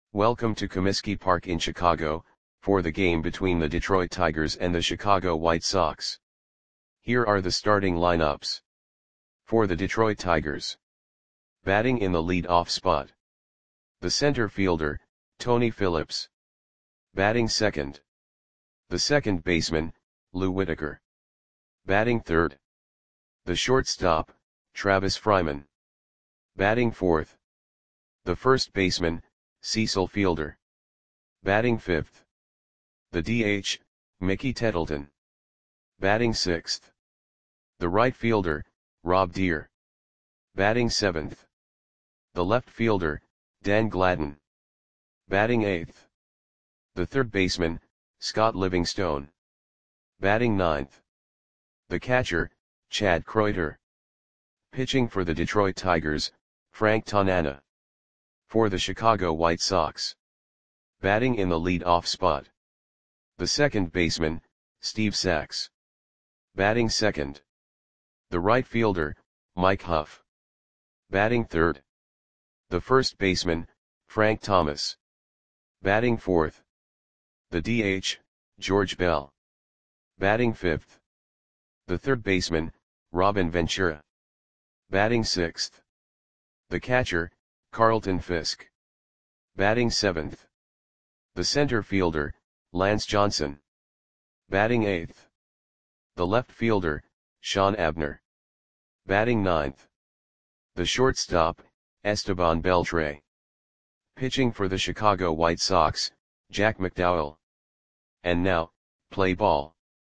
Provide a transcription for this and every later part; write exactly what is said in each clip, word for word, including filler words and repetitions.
Welcome to Comiskey Park in Chicago, for the game between the Detroit Tigers and the Chicago White Sox. Here are the starting lineups. For the Detroit Tigers. Batting in the lead-off spot. The center fielder, Tony Phillips. Batting second. The second baseman, Lou Whitaker. Batting third. The shortstop, Travis Fryman. Batting fourth. The first baseman, Cecil Fielder. Batting fifth. The D H, Mickey Tettleton. Batting sixth. The right fielder, Rob Deer. Batting seventh. The left fielder, Dan Gladden. Batting eighth. The third baseman, Scott Livingstone. Batting ninth. The catcher, Chad Kreuter. Pitching for the Detroit Tigers, Frank Tanana. For the Chicago White Sox. Batting in the lead-off spot. The second baseman, Steve Sax. Batting second. The right fielder, Mike Huff. Batting third. The first baseman, Frank Thomas. Batting fourth. The D H, George Bell. Batting fifth. The third baseman, Robin Ventura. Batting sixth. The catcher, Carlton Fisk. Batting seventh. The center fielder, Lance Johnson. Batting eighth. The left fielder, Sean Abner. Batting ninth. The shortstop, Esteban Beltre. Pitching for the Chicago White Sox, Jack McDowell. And now, play ball.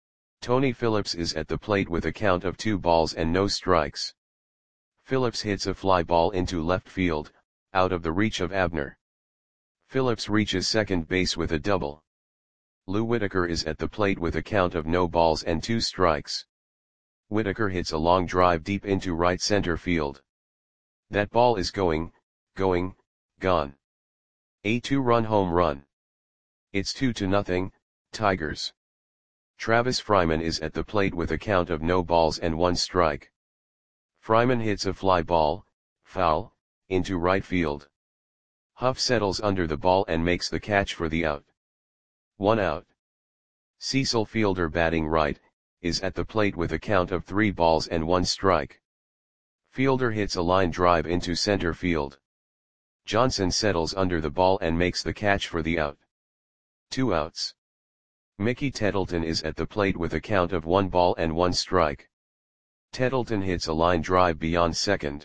Tony Phillips is at the plate with a count of two balls and no strikes. Phillips hits a fly ball into left field, out of the reach of Abner. Phillips reaches second base with a double. Lou Whitaker is at the plate with a count of no balls and two strikes. Whitaker hits a long drive deep into right center field. That ball is going, going, gone. A two-run home run. It's two to nothing, Tigers. Travis Fryman is at the plate with a count of no balls and one strike. Fryman hits a fly ball, foul, into right field. Huff settles under the ball and makes the catch for the out. One out. Cecil Fielder, batting right, is at the plate with a count of three balls and one strike. Fielder hits a line drive into center field. Johnson settles under the ball and makes the catch for the out. Two outs. Mickey Tettleton is at the plate with a count of one ball and one strike. Tettleton hits a line drive beyond second.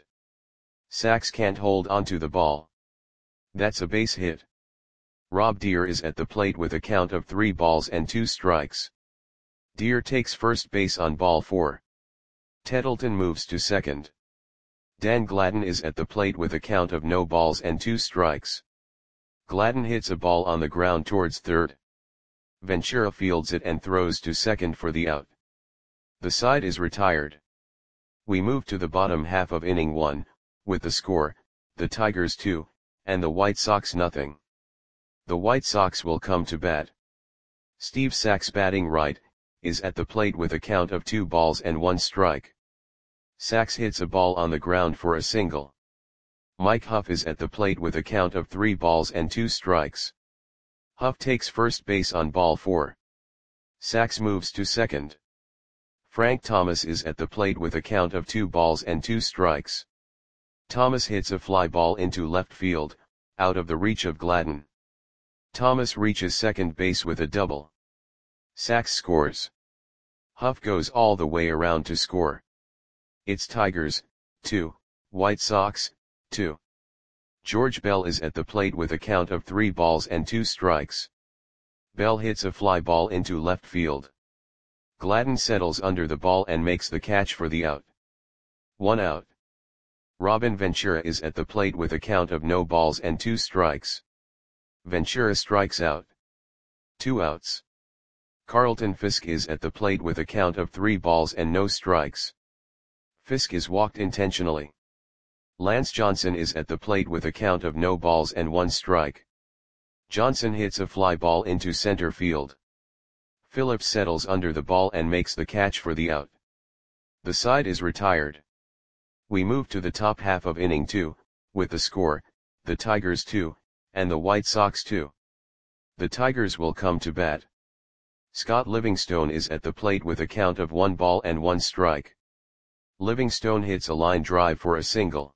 Sax can't hold onto the ball. That's a base hit. Rob Deer is at the plate with a count of three balls and two strikes. Deer takes first base on ball four. Tettleton moves to second. Dan Gladden is at the plate with a count of no balls and two strikes. Gladden hits a ball on the ground towards third. Ventura fields it and throws to second for the out. The side is retired. We move to the bottom half of inning one, with the score, the Tigers two, and the White Sox nothing. The White Sox will come to bat. Steve Sax, batting right, is at the plate with a count of two balls and one strike. Sax hits a ball on the ground for a single. Mike Huff is at the plate with a count of three balls and two strikes. Huff takes first base on ball four. Sax moves to second. Frank Thomas is at the plate with a count of two balls and two strikes. Thomas hits a fly ball into left field, out of the reach of Gladden. Thomas reaches second base with a double. Sax scores. Huff goes all the way around to score. It's Tigers, two, White Sox, two. George Bell is at the plate with a count of three balls and two strikes. Bell hits a fly ball into left field. Gladden settles under the ball and makes the catch for the out. One out. Robin Ventura is at the plate with a count of no balls and two strikes. Ventura strikes out. Two outs. Carlton Fisk is at the plate with a count of three balls and no strikes. Fisk is walked intentionally. Lance Johnson is at the plate with a count of no balls and one strike. Johnson hits a fly ball into center field. Phillips settles under the ball and makes the catch for the out. The side is retired. We move to the top half of inning two, with the score, the Tigers two, and the White Sox two. The Tigers will come to bat. Scott Livingstone is at the plate with a count of one ball and one strike. Livingstone hits a line drive for a single.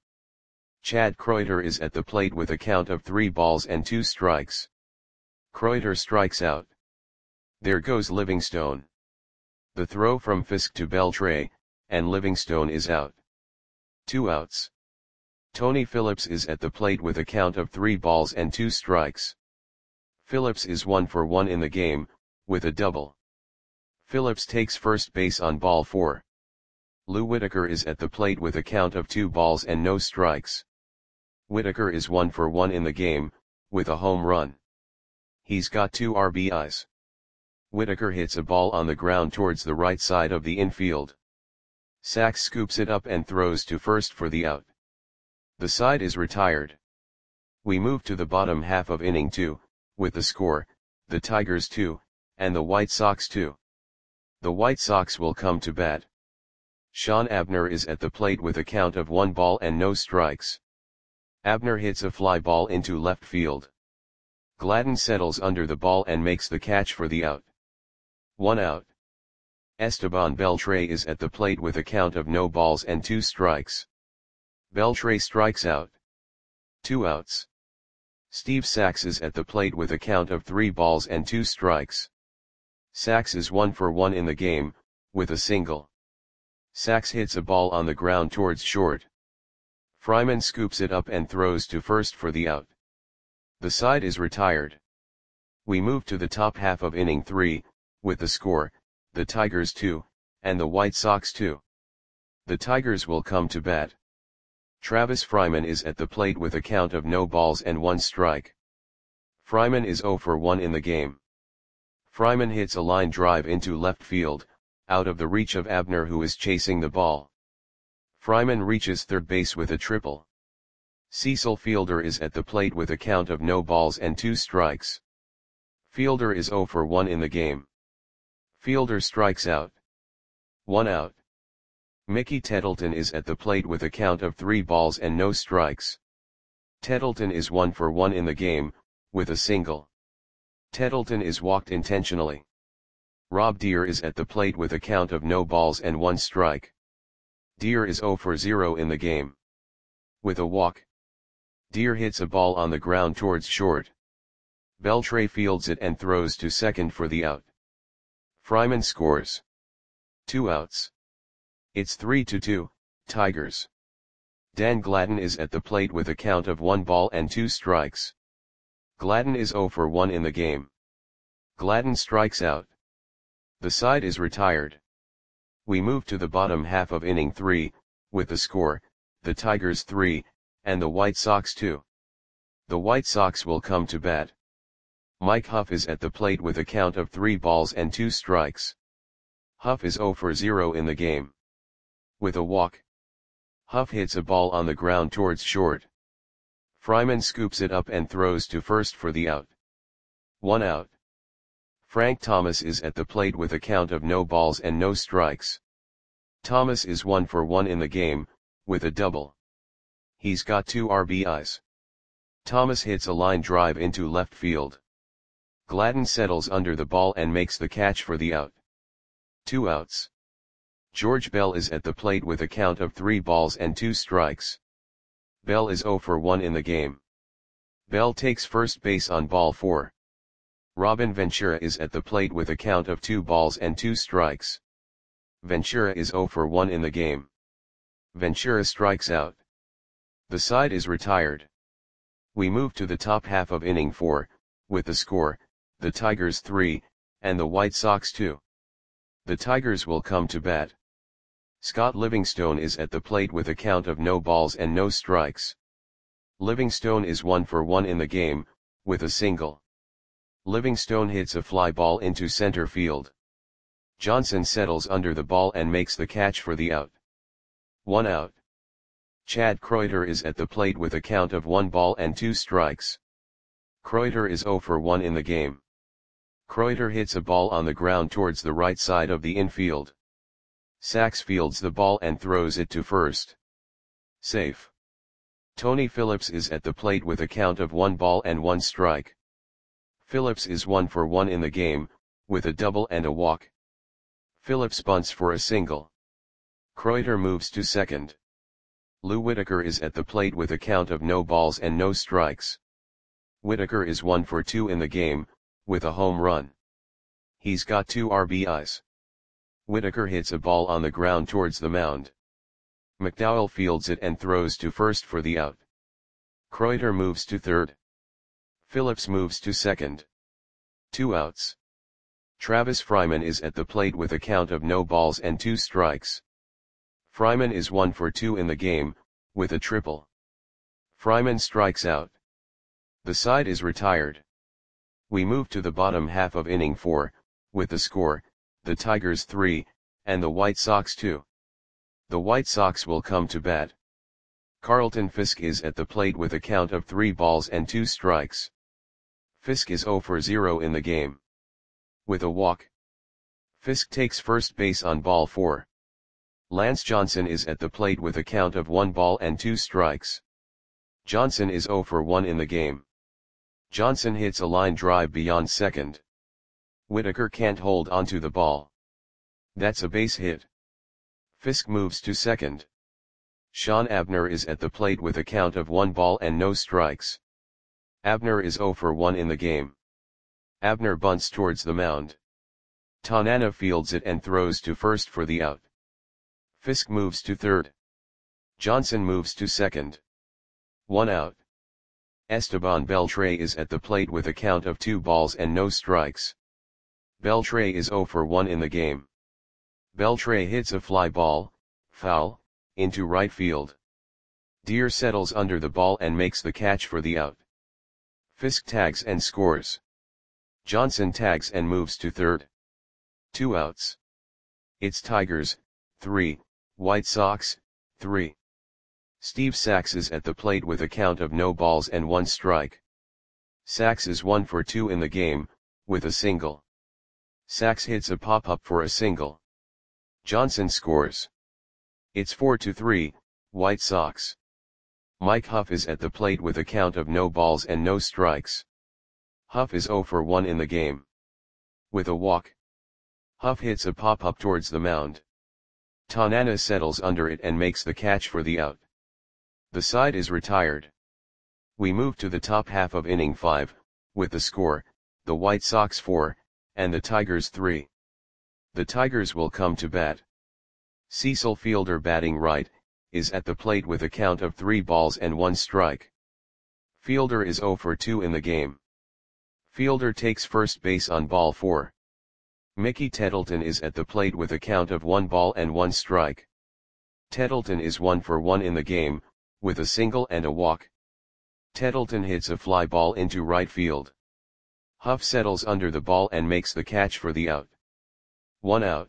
Chad Kreuter is at the plate with a count of three balls and two strikes. Kreuter strikes out. There goes Livingstone. The throw from Fisk to Beltre, and Livingstone is out. Two outs. Tony Phillips is at the plate with a count of three balls and two strikes. Phillips is one for one in the game, with a double. Phillips takes first base on ball four. Lou Whitaker is at the plate with a count of two balls and no strikes. Whitaker is one for one in the game, with a home run. He's got two R B Is. Whitaker hits a ball on the ground towards the right side of the infield. Sachs scoops it up and throws to first for the out. The side is retired. We move to the bottom half of inning two, with the score, the Tigers two, and the White Sox two. The White Sox will come to bat. Sean Abner is at the plate with a count of one ball and no strikes. Abner hits a fly ball into left field. Gladden settles under the ball and makes the catch for the out. One out. Esteban Beltre is at the plate with a count of no balls and two strikes. Beltre strikes out. Two outs. Steve Sachs is at the plate with a count of three balls and two strikes. Sachs is one for one in the game, with a single. Sachs hits a ball on the ground towards short. Fryman scoops it up and throws to first for the out. The side is retired. We move to the top half of inning three, with the score, the Tigers two, and the White Sox two. The Tigers will come to bat. Travis Fryman is at the plate with a count of no balls and one strike. Fryman is zero for one in the game. Fryman hits a line drive into left field, out of the reach of Abner, who is chasing the ball. Fryman reaches third base with a triple. Cecil Fielder is at the plate with a count of no balls and two strikes. Fielder is zero for one in the game. Fielder strikes out. One out. Mickey Tettleton is at the plate with a count of three balls and no strikes. Tettleton is one for one in the game, with a single. Tettleton is walked intentionally. Rob Deere is at the plate with a count of no balls and one strike. Deere is zero for zero in the game. With a walk. Deere hits a ball on the ground towards short. Beltre fields it and throws to second for the out. Fryman scores. Two outs. It's three to two, Tigers. Dan Gladden is at the plate with a count of one ball and two strikes. Gladden is zero for one in the game. Gladden strikes out. The side is retired. We move to the bottom half of inning three, with the score, the Tigers three, and the White Sox two. The White Sox will come to bat. Mike Huff is at the plate with a count of three balls and two strikes. Huff is zero for zero in the game. With a walk. Huff hits a ball on the ground towards short. Fryman scoops it up and throws to first for the out. One out. Frank Thomas is at the plate with a count of no balls and no strikes. Thomas is one for one in the game, with a double. He's got two R B Is. Thomas hits a line drive into left field. Gladden settles under the ball and makes the catch for the out. Two outs. George Bell is at the plate with a count of three balls and two strikes. Bell is zero for one in the game. Bell takes first base on ball four. Robin Ventura is at the plate with a count of two balls and two strikes. Ventura is zero for one in the game. Ventura strikes out. The side is retired. We move to the top half of inning four, with the score, the Tigers three, and the White Sox two. The Tigers will come to bat. Scott Livingstone is at the plate with a count of no balls and no strikes. Livingstone is one for one in the game, with a single. Livingstone hits a fly ball into center field. Johnson settles under the ball and makes the catch for the out. One out. Chad Kreuter is at the plate with a count of one ball and two strikes. Kreuter is zero for one in the game. Kreuter hits a ball on the ground towards the right side of the infield. Sachs fields the ball and throws it to first. Safe. Tony Phillips is at the plate with a count of one ball and one strike. Phillips is one for one in the game, with a double and a walk. Phillips bunts for a single. Kreuter moves to second. Lou Whitaker is at the plate with a count of no balls and no strikes. Whitaker is one for two in the game, with a home run. He's got two R B Is. Whitaker hits a ball on the ground towards the mound. McDowell fields it and throws to first for the out. Kreuter moves to third. Phillips moves to second. Two outs. Travis Fryman is at the plate with a count of no balls and two strikes. Fryman is one for two in the game, with a triple. Fryman strikes out. The side is retired. We move to the bottom half of inning four, with the score, the Tigers three, and the White Sox two. The White Sox will come to bat. Carlton Fisk is at the plate with a count of three balls and two strikes. Fisk is zero for zero in the game. With a walk. Fisk takes first base on ball four. Lance Johnson is at the plate with a count of one ball and two strikes. Johnson is zero for one in the game. Johnson hits a line drive beyond second. Whitaker can't hold onto the ball. That's a base hit. Fisk moves to second. Sean Abner is at the plate with a count of one ball and no strikes. Abner is zero for one in the game. Abner bunts towards the mound. Tanana fields it and throws to first for the out. Fisk moves to third. Johnson moves to second. One out. Esteban Beltre is at the plate with a count of two balls and no strikes. Beltre is zero for one in the game. Beltre hits a fly ball, foul, into right field. Deer settles under the ball and makes the catch for the out. Fisk tags and scores. Johnson tags and moves to third. Two outs. It's Tigers, three, White Sox, three. Steve Sax is at the plate with a count of no balls and one strike. Sax is one for two in the game, with a single. Sax hits a pop-up for a single. Johnson scores. It's four to three, White Sox. Mike Huff is at the plate with a count of no balls and no strikes. Huff is zero for one in the game. With a walk. Huff hits a pop-up towards the mound. Tanana settles under it and makes the catch for the out. The side is retired. We move to the top half of inning five, with the score, the White Sox four, and the Tigers three. The Tigers will come to bat. Cecil Fielder, batting right, is at the plate with a count of three balls and one strike. Fielder is zero for two in the game. Fielder takes first base on ball four. Mickey Tettleton is at the plate with a count of one ball and one strike. Tettleton is one for one in the game, with a single and a walk. Tettleton hits a fly ball into right field. Huff settles under the ball and makes the catch for the out. One out.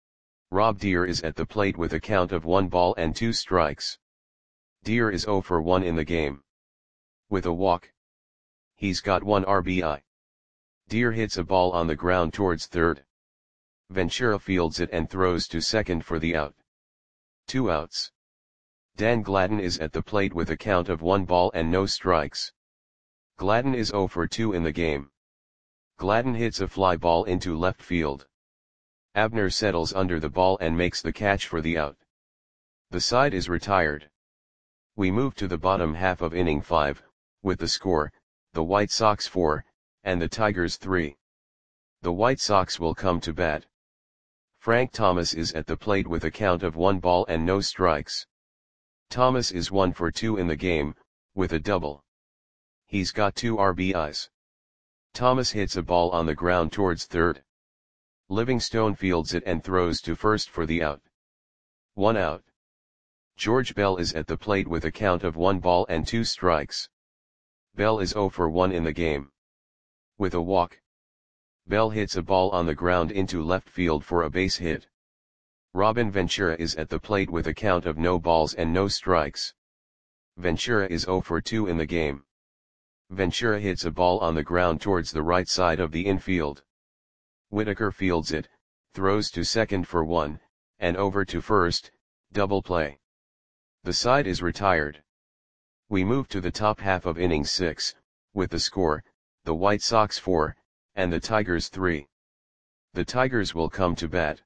Rob Deere is at the plate with a count of one ball and two strikes. Deere is zero for one in the game. With a walk. He's got one R B I. Deere hits a ball on the ground towards third. Ventura fields it and throws to second for the out. Two outs. Dan Gladden is at the plate with a count of one ball and no strikes. Gladden is zero for two in the game. Gladden hits a fly ball into left field. Abner settles under the ball and makes the catch for the out. The side is retired. We move to the bottom half of inning five, with the score, the White Sox four, and the Tigers three. The White Sox will come to bat. Frank Thomas is at the plate with a count of one ball and no strikes. Thomas is one for two in the game, with a double. He's got two R B Is. Thomas hits a ball on the ground towards third. Livingstone fields it and throws to first for the out. One out. George Bell is at the plate with a count of one ball and two strikes. Bell is zero for one in the game. With a walk. Bell hits a ball on the ground into left field for a base hit. Robin Ventura is at the plate with a count of no balls and no strikes. Ventura is zero for two in the game. Ventura hits a ball on the ground towards the right side of the infield. Whitaker fields it, throws to second for one, and over to first, double play. The side is retired. We move to the top half of inning six, with the score, the White Sox four, and the Tigers three. The Tigers will come to bat.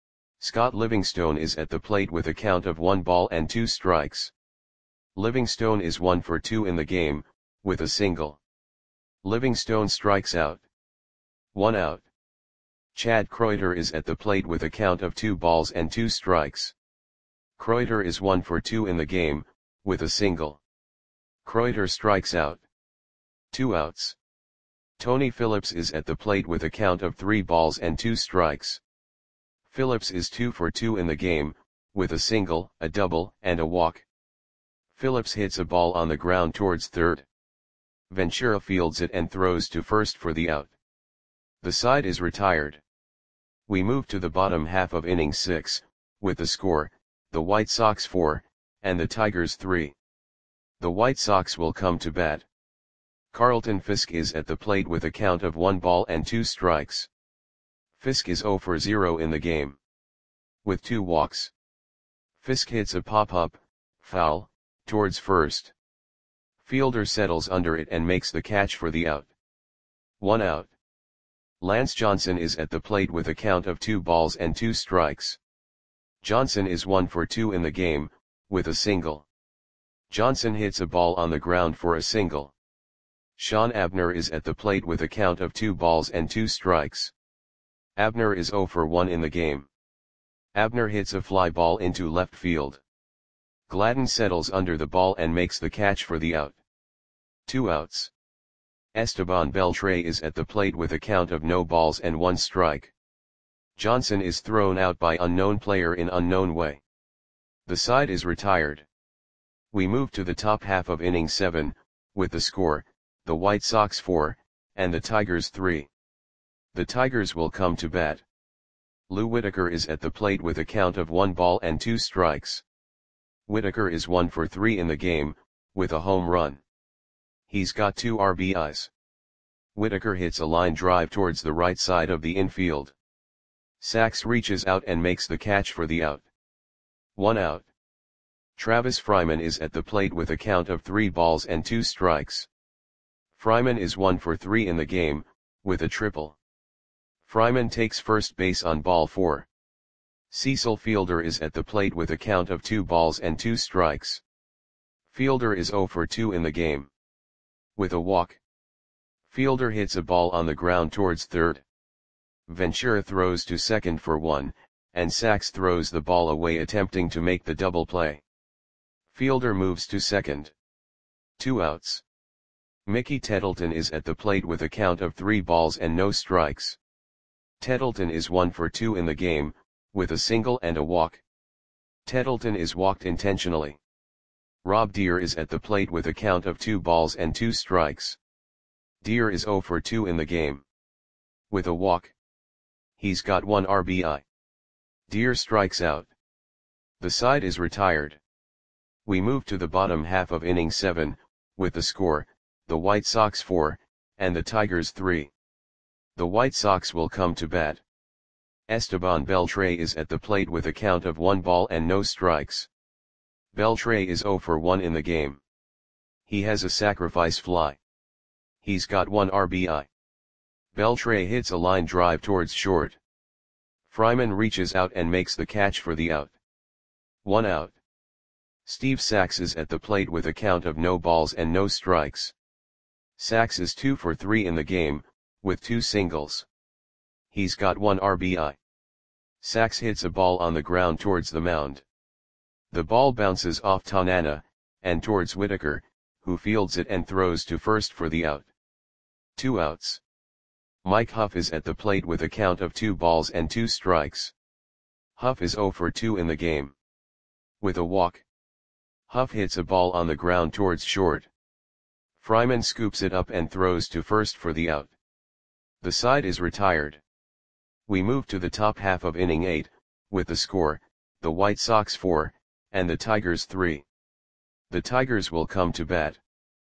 Scott Livingstone is at the plate with a count of one ball and two strikes. Livingstone is one for two in the game, with a single. Livingstone strikes out. One out. Chad Kreuter is at the plate with a count of two balls and two strikes. Kreuter is one for two in the game, with a single. Kreuter strikes out. Two outs. Tony Phillips is at the plate with a count of three balls and two strikes. Phillips is two for two in the game, with a single, a double, and a walk. Phillips hits a ball on the ground towards third. Ventura fields it and throws to first for the out. The side is retired. We move to the bottom half of inning six, with the score, the White Sox four, and the Tigers three. The White Sox will come to bat. Carlton Fisk is at the plate with a count of one ball and two strikes. Fisk is zero for zero in the game. With two walks. Fisk hits a pop-up, foul, towards first. Fielder settles under it and makes the catch for the out. One out. Lance Johnson is at the plate with a count of two balls and two strikes. Johnson is one for two in the game, with a single. Johnson hits a ball on the ground for a single. Sean Abner is at the plate with a count of two balls and two strikes. Abner is zero for one in the game. Abner hits a fly ball into left field. Gladden settles under the ball and makes the catch for the out. Two outs. Esteban Beltre is at the plate with a count of no balls and one strike. Johnson is thrown out by unknown player in unknown way. The side is retired. We move to the top half of inning seven, with the score, the White Sox four, and the Tigers three. The Tigers will come to bat. Lou Whitaker is at the plate with a count of one ball and two strikes. Whitaker is one for three in the game, with a home run. He's got two R B Is. Whitaker hits a line drive towards the right side of the infield. Sachs reaches out and makes the catch for the out. One out. Travis Fryman is at the plate with a count of three balls and two strikes. Fryman is one for three in the game, with a triple. Fryman takes first base on ball four. Cecil Fielder is at the plate with a count of two balls and two strikes. Fielder is zero for two in the game. With a walk. Fielder hits a ball on the ground towards third. Ventura throws to second for one, and Sachs throws the ball away attempting to make the double play. Fielder moves to second. Two outs. Mickey Tettleton is at the plate with a count of three balls and no strikes. Tettleton is one for two in the game, with a single and a walk. Tettleton is walked intentionally. Rob Deer is at the plate with a count of two balls and two strikes. Deer is zero for two in the game. With a walk. He's got one R B I. Deer strikes out. The side is retired. We move to the bottom half of inning seven, with the score, the White Sox four, and the Tigers three. The White Sox will come to bat. Esteban Beltre is at the plate with a count of one ball and no strikes. Beltre is zero for one in the game. He has a sacrifice fly. He's got one R B I. Beltre hits a line drive towards short. Fryman reaches out and makes the catch for the out. One out. Steve Sachs is at the plate with a count of no balls and no strikes. Sachs is two for three in the game, with two singles. He's got one R B I. Sachs hits a ball on the ground towards the mound. The ball bounces off Tanana, and towards Whitaker, who fields it and throws to first for the out. Two outs. Mike Huff is at the plate with a count of two balls and two strikes. Huff is zero for two in the game. With a walk. Huff hits a ball on the ground towards short. Fryman scoops it up and throws to first for the out. The side is retired. We move to the top half of inning eight, with the score, the White Sox four, and the Tigers three. The Tigers will come to bat.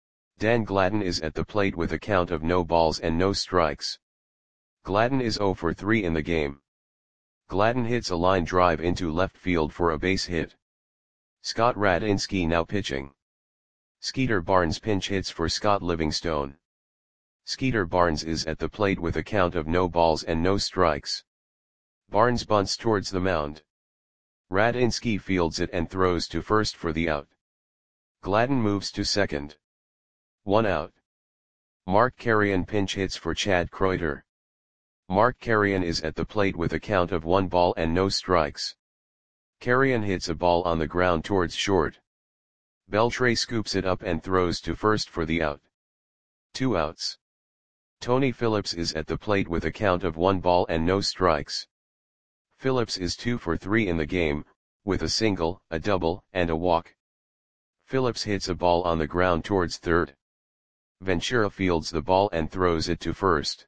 Dan Gladden is at the plate with a count of no balls and no strikes. Gladden is zero for three in the game. Gladden hits a line drive into left field for a base hit. Scott Radinsky now pitching. Skeeter Barnes pinch hits for Scott Livingstone. Skeeter Barnes is at the plate with a count of no balls and no strikes. Barnes bunts towards the mound. Radinski fields it and throws to first for the out. Gladden moves to second. One out. Mark Carrion pinch hits for Chad Kreuter. Mark Carrion is at the plate with a count of one ball and no strikes. Carrion hits a ball on the ground towards short. Beltre scoops it up and throws to first for the out. Two outs. Tony Phillips is at the plate with a count of one ball and no strikes. Phillips is two for three in the game, with a single, a double, and a walk. Phillips hits a ball on the ground towards third. Ventura fields the ball and throws it to first.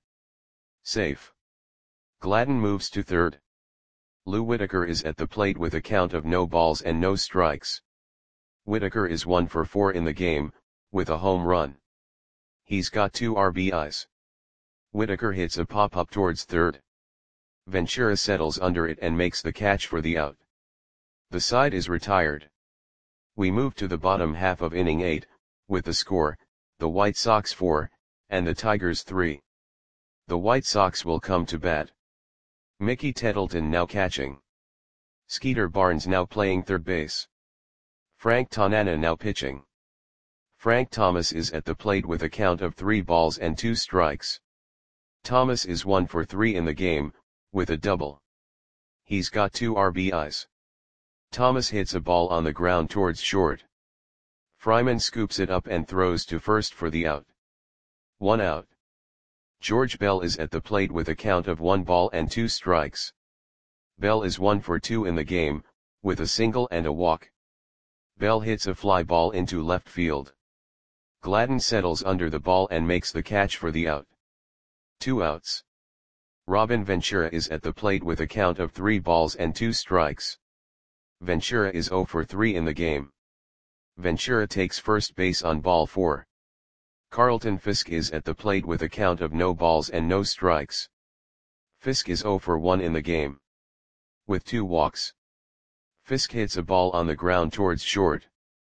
Safe. Gladden moves to third. Lou Whitaker is at the plate with a count of no balls and no strikes. Whitaker is one for four in the game, with a home run. He's got two R B Is. Whitaker hits a pop-up towards third. Ventura settles under it and makes the catch for the out. The side is retired. We move to the bottom half of inning eight, with the score, the White Sox four, and the Tigers three. The White Sox will come to bat. Mickey Tettleton now catching. Skeeter Barnes now playing third base. Frank Tanana now pitching. Frank Thomas is at the plate with a count of three balls and two strikes. Thomas is one for three in the game, with a double. He's got two R B Is. Thomas hits a ball on the ground towards short. Fryman scoops it up and throws to first for the out. One out. George Bell is at the plate with a count of one ball and two strikes. Bell is one for two in the game, with a single and a walk. Bell hits a fly ball into left field. Gladden settles under the ball and makes the catch for the out. Two outs. Robin Ventura is at the plate with a count of three balls and two strikes. Ventura is zero for three in the game. Ventura takes first base on ball four. Carlton Fisk is at the plate with a count of no balls and no strikes. Fisk is zero for one in the game. With two walks. Fisk hits a ball on the ground towards short.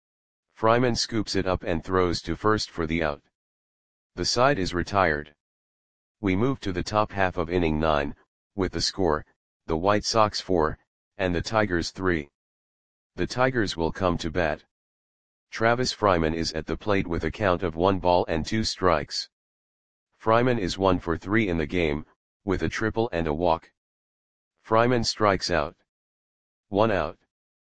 Fryman scoops it up and throws to first for the out. The side is retired. We move to the top half of inning nine, with the score, the White Sox four, and the Tigers three. The Tigers will come to bat. Travis Fryman is at the plate with a count of one ball and two strikes. Fryman is one for three in the game, with a triple and a walk. Fryman strikes out. One out.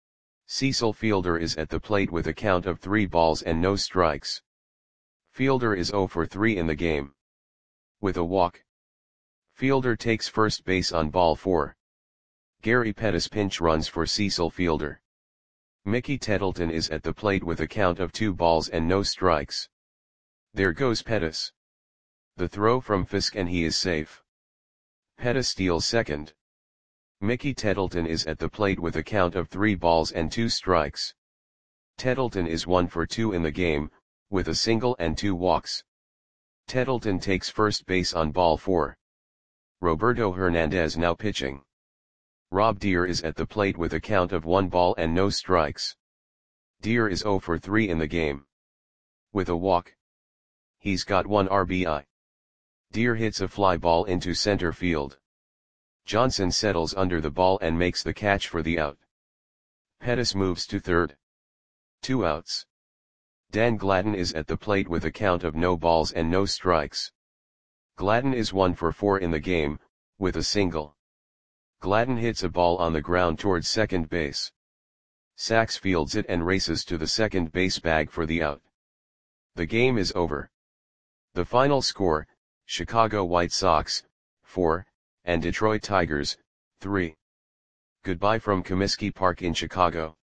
Cecil Fielder is at the plate with a count of three balls and no strikes. Fielder is zero for three in the game. With a walk. Fielder takes first base on ball four. Gary Pettis pinch runs for Cecil Fielder. Mickey Tettleton is at the plate with a count of two balls and no strikes. There goes Pettis. The throw from Fisk and he is safe. Pettis steals second. Mickey Tettleton is at the plate with a count of three balls and two strikes. Tettleton is one for two in the game, with a single and two walks. Tettleton takes first base on ball four. Roberto Hernandez now pitching. Rob Deere is at the plate with a count of one ball and no strikes. Deere is zero for three in the game. With a walk. He's got one R B I. Deere hits a fly ball into center field. Johnson settles under the ball and makes the catch for the out. Pettis moves to third. Two outs. Dan Gladden is at the plate with a count of no balls and no strikes. Gladden is one for four in the game, with a single. Gladden hits a ball on the ground towards second base. Sachs fields it and races to the second base bag for the out. The game is over. The final score, Chicago White Sox, four, and Detroit Tigers, three. Goodbye from Comiskey Park in Chicago.